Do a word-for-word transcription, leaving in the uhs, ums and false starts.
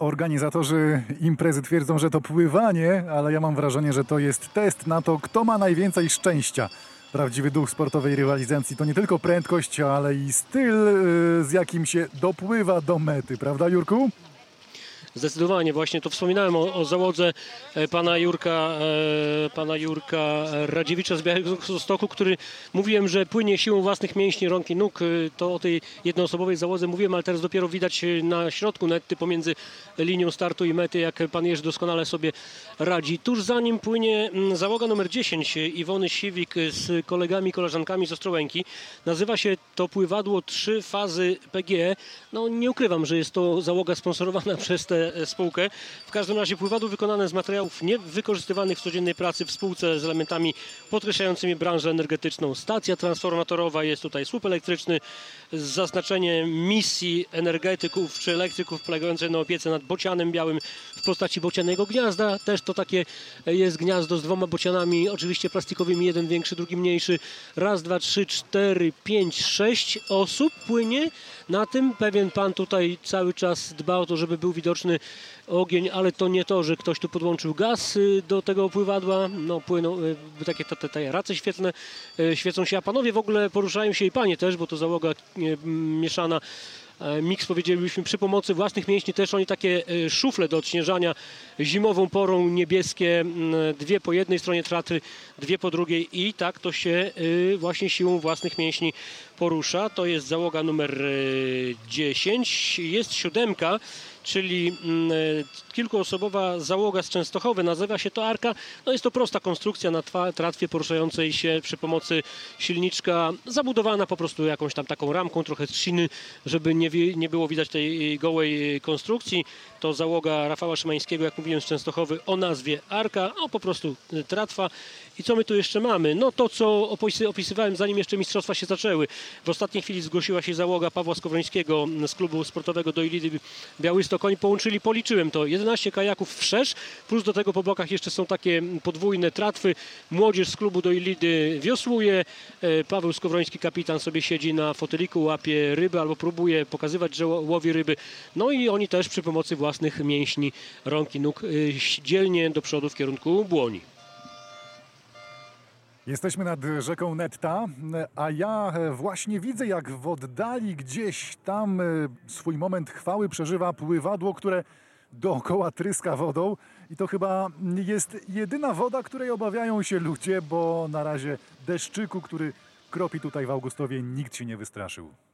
Organizatorzy imprezy twierdzą, że to pływanie, ale ja mam wrażenie, że to jest test na to, kto ma najwięcej szczęścia. Prawdziwy duch sportowej rywalizacji to nie tylko prędkość, ale i styl, z jakim się dopływa do mety. Prawda, Jurku? Zdecydowanie, właśnie to wspominałem o, o załodze pana Jurka, e, pana Jurka Radziewicza z Białegostoku, który mówiłem, że płynie siłą własnych mięśni, rąk i nóg. To o tej jednoosobowej załodze mówiłem, ale teraz dopiero widać na środku netty pomiędzy linią startu i mety, jak pan Jerzy doskonale sobie radzi. Tuż za nim płynie załoga numer dziesięć Iwony Siwik z kolegami, koleżankami z Ostrołęki. Nazywa się to pływadło trzy fazy P G. No nie ukrywam, że jest to załoga sponsorowana przez tę spółkę. W każdym razie pływadło wykonane z materiałów niewykorzystywanych w codziennej pracy w spółce z elementami podkreślającymi branżę energetyczną. Stacja transformatorowa, jest tutaj słup elektryczny z zaznaczeniem misji energetyków czy elektryków polegającej na opiece nad bocianem białym w postaci bocianego gniazda. Też to takie jest gniazdo z dwoma bocianami, oczywiście plastikowymi, jeden większy, drugi mniejszy. Raz, dwa, trzy, cztery, pięć, sześć osób płynie na tym. Pewien pan tutaj cały czas dba o to, żeby był widoczny ogień, ale to nie to, że ktoś tu podłączył gaz do tego pływadła. No płyną takie te, te, te race świetlne, świecą się, a panowie w ogóle poruszają się i panie też, bo to załoga mieszana. Miks, powiedzielibyśmy, przy pomocy własnych mięśni. Też oni takie szufle do odśnieżania zimową porą, niebieskie, dwie po jednej stronie tratry, dwie po drugiej i tak to się właśnie siłą własnych mięśni porusza. To jest załoga numer dziesięć. Jest siódemka, czyli kilkuosobowa załoga z Częstochowy. Nazywa się to Arka. No jest to prosta konstrukcja na tratwie poruszającej się przy pomocy silniczka, zabudowana po prostu jakąś tam taką ramką, trochę trzciny, żeby nie, nie było widać tej gołej konstrukcji. To załoga Rafała Szymańskiego, jak mówiłem, z Częstochowy o nazwie Arka, no po prostu tratwa. I co my tu jeszcze mamy? No to, co opisywałem, zanim jeszcze mistrzostwa się zaczęły. W ostatniej chwili zgłosiła się załoga Pawła Skowrońskiego z klubu sportowego do Ilidy Białystok. Oni połączyli, policzyłem to, jedenaście kajaków wszerz, plus do tego po bokach jeszcze są takie podwójne tratwy. Młodzież z klubu do Ilidy wiosłuje. Paweł Skowroński, kapitan, sobie siedzi na foteliku, łapie ryby albo próbuje pokazywać, że łowi ryby. No i oni też przy pomocy własnych mięśni, rąk i nóg dzielnie do przodu w kierunku Błoni. Jesteśmy nad rzeką Netta, a ja właśnie widzę, jak w oddali gdzieś tam swój moment chwały przeżywa pływadło, które dookoła tryska wodą. I to chyba jest jedyna woda, której obawiają się ludzie, bo na razie deszczyku, który kropi tutaj w Augustowie, nikt się nie wystraszył.